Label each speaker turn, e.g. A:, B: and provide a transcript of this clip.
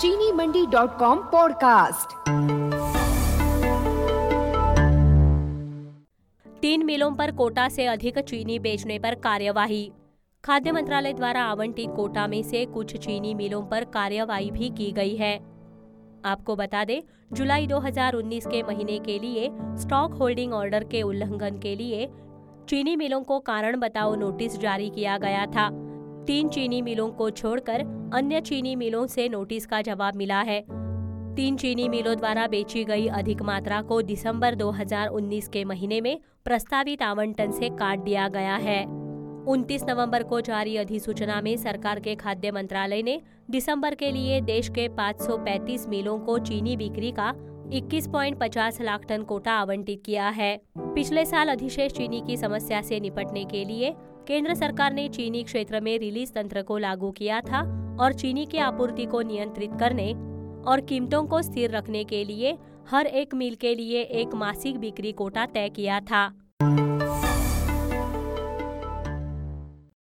A: चीनीमंडी.com podcast.
B: 3 मिलों पर कोटा से अधिक चीनी बेचने पर कार्यवाही। खाद्य मंत्रालय द्वारा आवंटित कोटा में से कुछ चीनी मिलों पर कार्यवाही भी की गई है। आपको बता दें, जुलाई 2019 के महीने के लिए स्टॉक होल्डिंग ऑर्डर के उल्लंघन के लिए चीनी मिलों को कारण बताओ नोटिस जारी किया गया था। 3 चीनी मिलों को छोड़कर अन्य चीनी मिलों से नोटिस का जवाब मिला है। 3 चीनी मिलों द्वारा बेची गई अधिक मात्रा को दिसंबर 2019 के महीने में प्रस्तावित आवंटन से काट दिया गया है। 29 नवंबर को जारी अधिसूचना में सरकार के खाद्य मंत्रालय ने दिसंबर के लिए देश के 535 मिलों को चीनी बिक्री का 21.50 लाख टन कोटा आवंटित किया है। पिछले साल अधिशेष चीनी की समस्या से निपटने के लिए केंद्र सरकार ने चीनी क्षेत्र में रिलीज तंत्र को लागू किया था और चीनी की आपूर्ति को नियंत्रित करने और कीमतों को स्थिर रखने के लिए हर एक मिल के लिए एक मासिक बिक्री कोटा तय किया था।